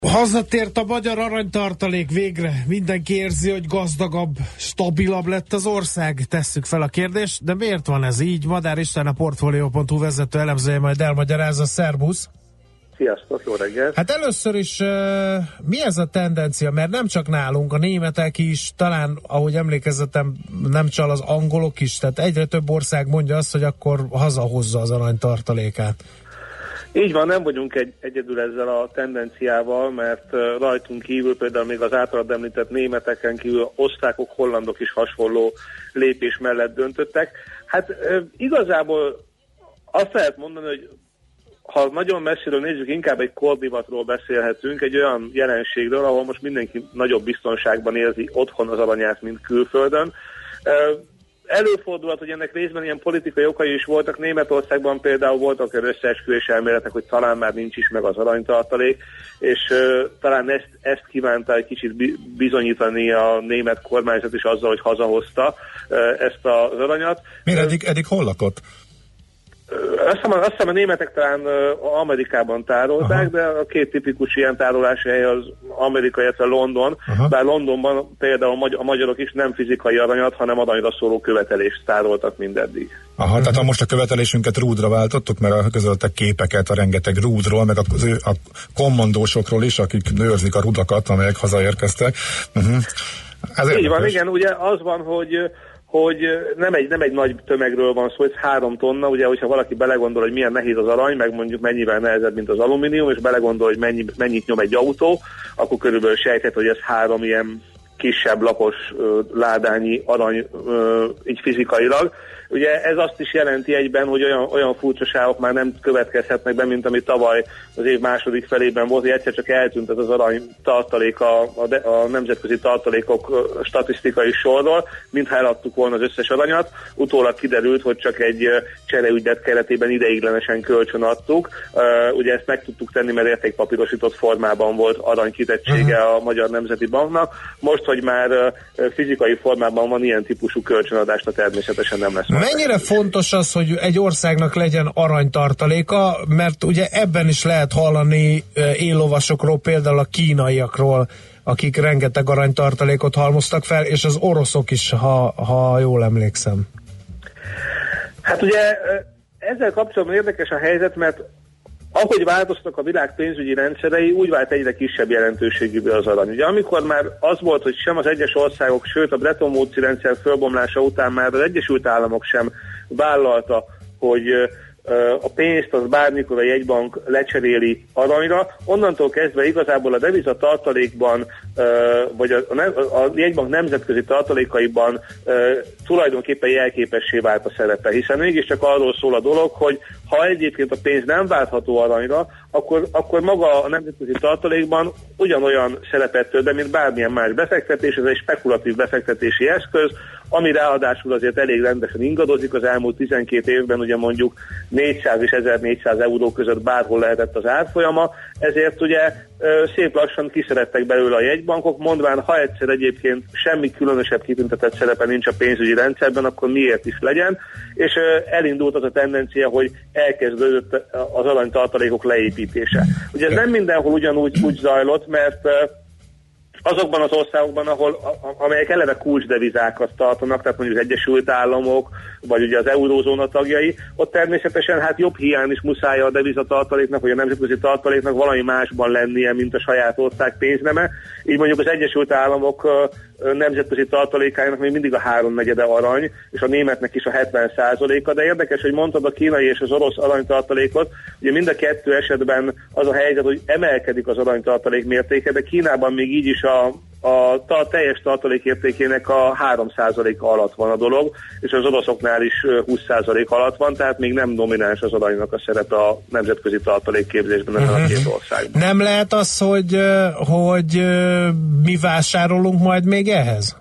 Hazatért a magyar aranytartalék végre. Mindenki érzi, hogy gazdagabb, stabilabb lett az ország. Tesszük fel a kérdést, de miért van ez így? Madár István, a Portfolio.hu vezető elemzője majd elmagyarázza. Szerbusz! Sziasztok, jó reggelt! Hát először is mi ez a tendencia? Mert nem csak nálunk, a németek is, talán, ahogy emlékezetem, nem csal, az angolok is, tehát egyre több ország mondja azt, hogy akkor hazahozza az aranytartalékát. Így van, nem vagyunk egyedül ezzel a tendenciával, mert rajtunk kívül például még az általad említett németeken kívül osztrákok, hollandok is hasonló lépés mellett döntöttek. Hát igazából azt lehet mondani, hogy ha nagyon messziről nézzük, inkább egy kordivatról beszélhetünk, egy olyan jelenségről, ahol most mindenki nagyobb biztonságban érzi otthon az aranyát, mint külföldön. Előfordulhat, hogy ennek részben ilyen politikai okai is voltak. Németországban például voltak összeesküvés elméletek, hogy talán már nincs is meg az aranytartalék, és talán ezt kívánta egy kicsit bizonyítani a német kormányzat is azzal, hogy hazahozta ezt az aranyat. Miért eddig hol lakott? Azt hiszem a németek talán Amerikában tárolták, aha, de a két tipikus ilyen tárolási hely az Amerika, illetve London, aha, bár Londonban például a magyarok is nem fizikai aranyat, hanem aranyra szóló követelést tároltak mindeddig. Aha, tehát ha most a követelésünket rúdra váltottuk, mert közöltek képeket a rengeteg rúdról, meg a kommandósokról is, akik őrzik a rudakat, amelyek hazaérkeztek. Így van, igen, ugye az van, hogy nem egy nagy tömegről van szó, ez 3 tonna, ugye, hogyha valaki belegondol, hogy milyen nehéz az arany, meg mondjuk mennyivel nehezebb, mint az alumínium, és belegondol, hogy mennyit nyom egy autó, akkor körülbelül sejthet, hogy ez 3 ilyen kisebb lapos ládányi arany így fizikailag. Ugye ez azt is jelenti egyben, hogy olyan furcsaságok már nem következhetnek be, mint ami tavaly az év második felében volt, hogy egyszer csak eltűnt ez az arany tartalék a nemzetközi tartalékok statisztikai sorról, mintha eladtuk volna az összes aranyat. Utólag kiderült, hogy csak egy csereügylet keretében ideiglenesen kölcsön adtuk. Ugye ezt meg tudtuk tenni, mert értékpapírosított formában volt aranykitettsége a Magyar Nemzeti Banknak. Most, hogy már fizikai formában van ilyen típusú kölcsönadásra, természetesen nem lesz. Mennyire fontos az, hogy egy országnak legyen aranytartaléka, mert ugye ebben is lehet hallani éllovasokról, például a kínaiakról, akik rengeteg aranytartalékot halmoztak fel, és az oroszok is, ha jól emlékszem. Hát ugye ezzel kapcsolatban érdekes a helyzet, mert ahogy változtak a világ pénzügyi rendszerei, úgy vált egyre kisebb jelentőségű az arany. Ugye amikor már az volt, hogy sem az egyes országok, sőt a Bretton Woods-i rendszer fölbomlása után már az Egyesült Államok sem vállalta, hogy a pénzt az bármikor a jegybank lecseréli aranyra, onnantól kezdve igazából a devizatartalékban, vagy a jegybank nemzetközi tartalékaiban tulajdonképpen jelképessé vált a szerepe, hiszen mégiscsak arról szól a dolog, hogy ha egyébként a pénz nem váltható aranyra, akkor maga a nemzetközi tartalékban ugyanolyan szerepet tölt be, mint bármilyen más befektetés, ez egy spekulatív befektetési eszköz, ami ráadásul azért elég rendesen ingadozik, az elmúlt 12 évben ugye mondjuk 400 és 1400 euró között bárhol lehetett az árfolyama, ezért ugye szép lassan kiszerettek belőle a jegybankok, mondván, ha egyszer egyébként semmi különösebb kitüntetett szerepe nincs a pénzügyi rendszerben, akkor miért is legyen, és elindult az a tendencia, hogy elkezdődött az aranytartalékok leépítése. Ugye ez nem mindenhol ugyanúgy zajlott, mert azokban az országokban, amelyek eleve kulcsdevizákat tartanak, tehát mondjuk az Egyesült Államok, vagy ugye az eurózóna tagjai, ott természetesen hát jobb hiány is muszáj a devizatartaléknak, vagy a nemzetközi tartaléknak valami másban lennie, mint a saját ország pénzneme. Így mondjuk az Egyesült Államok nemzetközi tartalékájának még mindig a 3/4 arany, és a németnek is a 70%-a, de érdekes, hogy mondtad a kínai és az orosz aranytartalékot, ugye mind a kettő esetben az a helyzet, hogy emelkedik az aranytartalék mértéke, de Kínában még így is a teljes tartalék értékének a 3%-a alatt van a dolog, és az oroszoknál is 20% alatt van, tehát még nem domináns az aranynak a szerepe a nemzetközi tartalékképzésben ezen a két országban. Nem lehet az, hogy mi vásárolunk majd még ehhez?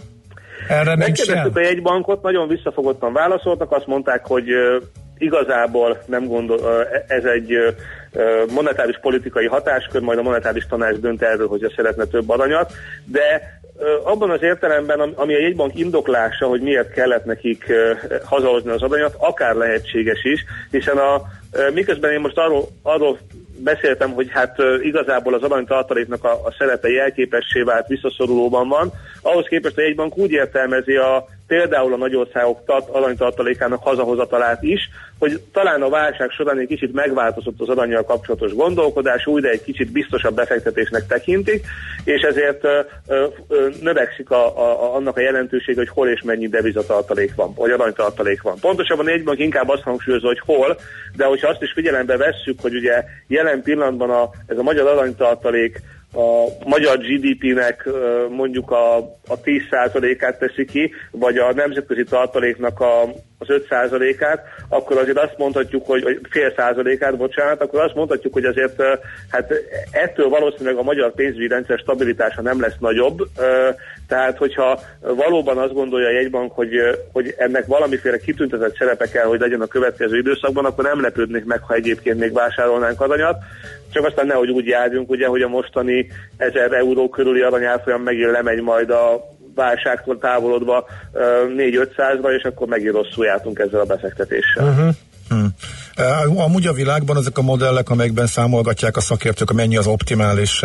Erre nincs sem? A jegybankot, nagyon visszafogottan válaszoltak, azt mondták, hogy igazából nem gondol, ez egy monetáris politikai hatáskör, majd a monetáris tanács dönt erről, hogy szeretne több aranyat, de abban az értelemben, ami a jegybank indoklása, hogy miért kellett nekik hazahozni az aranyat, akár lehetséges is, hiszen miközben én most arról beszéltem, hogy hát igazából az aranytartaléknak a szerepe jelképessé vált, visszaszorulóban van. Ahhoz képest a jegybank úgy értelmezi például a nagyországok aranytartalékának hazahozatalát is, hogy talán a válság során egy kicsit megváltozott az arannyal kapcsolatos gondolkodás, újra egy kicsit biztosabb befektetésnek tekintik, és ezért növekszik annak a jelentősége, hogy hol és mennyi devizatartalék van, vagy aranytartalék van. Pontosabban a jegybank inkább azt hangsúlyozza, hogy hol, de hogyha azt is figyelembe vesszük, hogy ugye jelen pillanatban ez a magyar aranytartalék a magyar GDP-nek mondjuk a 10%-át teszi ki, vagy a nemzetközi tartaléknak az 5%-át, akkor azért azt mondhatjuk, hogy fél százalékát, bocsánat, akkor azt mondhatjuk, hogy azért hát ettől valószínűleg a magyar pénzügyi rendszer stabilitása nem lesz nagyobb, tehát hogyha valóban azt gondolja a jegybank, hogy ennek valamiféle kitüntetett szerepe kell, hogy legyen a következő időszakban, akkor nem lepődnék meg, ha egyébként még vásárolnánk aranyat, csak aztán nehogy úgy járjunk, ugye, hogy a mostani 1000 euró körüli aranyárfolyam megint lemegy majd a válságtól távolodva 4-500-ra, és akkor megint rosszul jártunk ezzel a befektetéssel. Amúgy a világban ezek a modellek, amelyekben számolgatják a szakértők, mennyi az optimális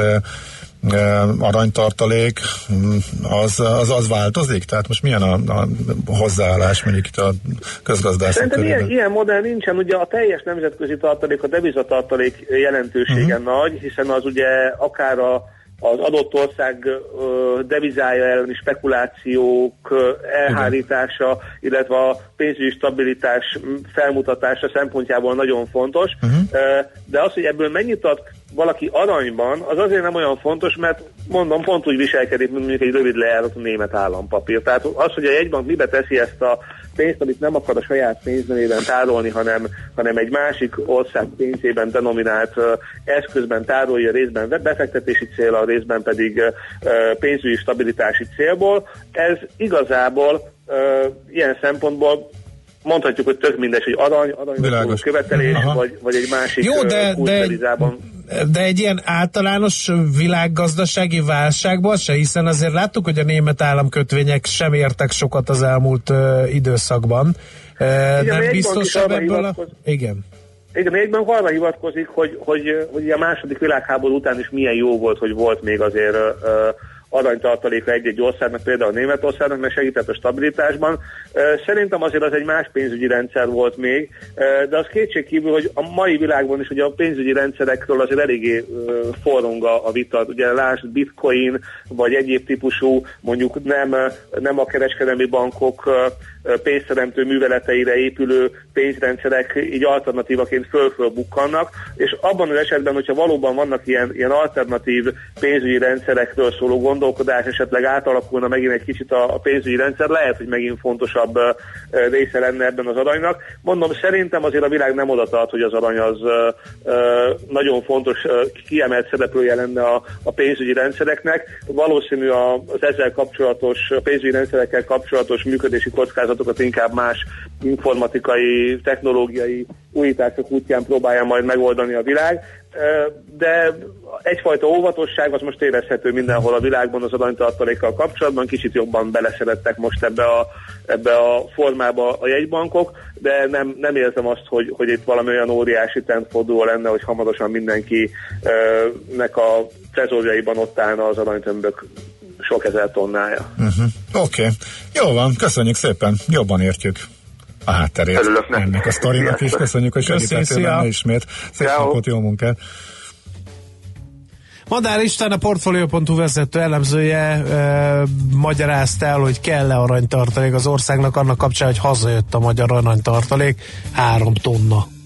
aranytartalék, az változik? Tehát most milyen a hozzáállás mondjuk itt a közgazdászok körében? Szerintem ilyen modell nincsen, ugye a teljes nemzetközi tartalék, a devizatartalék jelentősége nagy, hiszen az ugye akár az adott ország devizája elleni spekulációk elhárítása, illetve a pénzügyi stabilitás felmutatása szempontjából nagyon fontos, de az, hogy ebből mennyit ad valaki aranyban, az azért nem olyan fontos, mert mondom, pont úgy viselkedik, mint mondjuk egy rövid lejáratú német állampapír. Tehát az, hogy a jegybank mibe teszi ezt a pénzt, amit nem akar a saját pénznevében tárolni, hanem egy másik ország pénzében denominált eszközben tárolja, részben befektetési célra, részben pedig pénzügyi stabilitási célból. Ez igazából ilyen szempontból mondhatjuk, hogy tök mindegy, hogy aranyról követelés, vagy egy másik kultúrizában. De egy ilyen általános világgazdasági válságban se, hiszen azért láttuk, hogy a német államkötvények sem értek sokat az elmúlt időszakban. Igen, nem biztosabb ebből Igen, egyben arra hivatkozik, hogy a második világháború után is milyen jó volt, hogy volt még azért aranytartaléka egy-egy országnak, például Németországnak, mert segített a stabilitásban. Szerintem azért az egy más pénzügyi rendszer volt még, de az kétségkívül, hogy a mai világban is ugye a pénzügyi rendszerekről azért eléggé forrong a vita. Ugye lásd bitcoin, vagy egyéb típusú, mondjuk nem a kereskedelmi bankok pénzteremtő műveleteire épülő pénzrendszerek így alternatívaként fölbukkannak, és abban az esetben, hogyha valóban vannak ilyen alternatív pénzügyi rendszerekről szóló gondolkodás, esetleg átalakulna megint egy kicsit a pénzügyi rendszer, lehet, hogy megint fontosabb része lenne ebben az aranynak. Mondom, szerintem azért a világ nem oda tart, hogy az arany az nagyon fontos, kiemelt szereplője lenne a pénzügyi rendszereknek. Valószínű az ezzel kapcsolatos, pénzügyi rendszerekkel kapcsolatos működési kockázatokat inkább más informatikai, technológiai újítások útján próbálja majd megoldani a világ, de egyfajta óvatosság az most érezhető mindenhol a világban az aranytartalékkal kapcsolatban, kicsit jobban beleszerettek most ebbe a formába a jegybankok, de nem érzem azt, hogy itt valami olyan óriási trendforduló lenne, hogy hamarosan mindenkinek a trezorjaiban ott állna az aranytömbök sok ezer tonnája. Oké. Jó van, köszönjük szépen, jobban értjük a hátterét ennek a sztorinak is. Köszönjük, hogy segítettél benne ismét. Szép napot, jó munkát! Madár István, a Portfolio.hu vezető elemzője magyarázta el, hogy kell-e aranytartalék az országnak annak kapcsán, hogy hazajött a magyar aranytartalék 3 tonna.